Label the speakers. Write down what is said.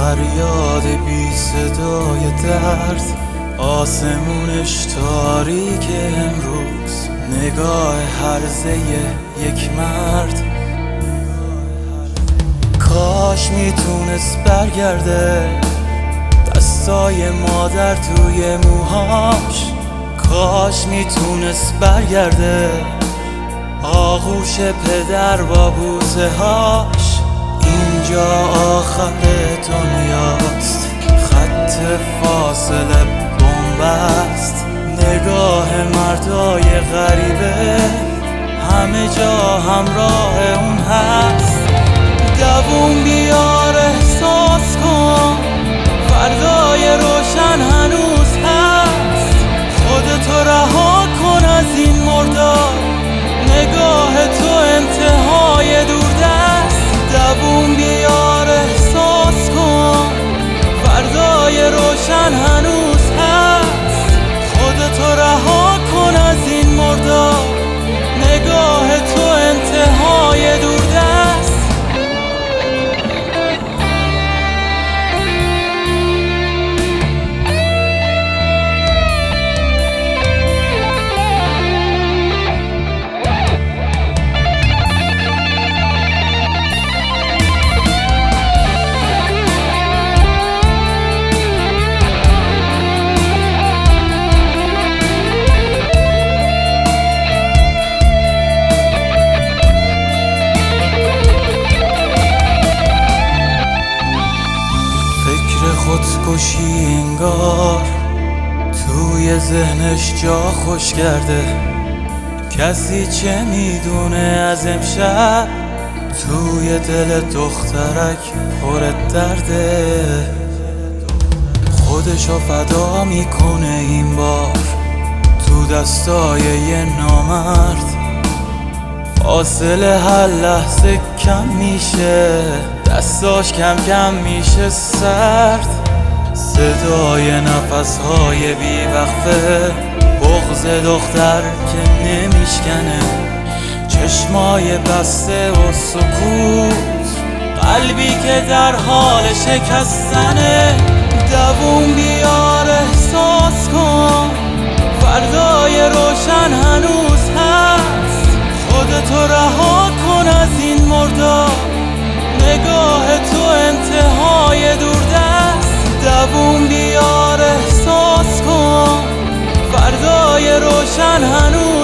Speaker 1: فریاد بی صدای درد، آسمونش تاریک امروز، نگاه هرزه یک مرد. کاش میتونست برگرده دستای مادر توی موهاش، کاش میتونست برگرده آغوش پدر با بوسه هاش. اینجا آخر دنیاست، خط فاصله بنبست، نگاه مردای غریبه همه جا همراه اون هست. دووم بیار احساس کن فردای روشن هنوز هست، خودتو رها کن از این مردار، نگاه تو انتهای دوردست. دووم بیار احساس کن فردای روشن هنوز هست، خودتو رها کن از این مردار، نگاه تو انتهای دوردست. خودکشی انگار توی ذهنش جا خوش کرده، کسی چه میدونه از امشب توی دل دخترک پر درده. خودشو فدا میکنه این بار تو دستای یه نامرد، فاصله هر لحظه کم میشه، دستاش کم کم میشه سرد، صدای نفسهای بیوقفه، بغض دختر که نمیشکنه، چشمای بسته و سکوت، قلبی که در حال شکستنه. دووم بیار احساس کن فردای روشن هنوز هست، خودتو رها کن از این مردار، نگاه تو انتهای دوردست. دووم بیار احساس کن فردای روشن هنوز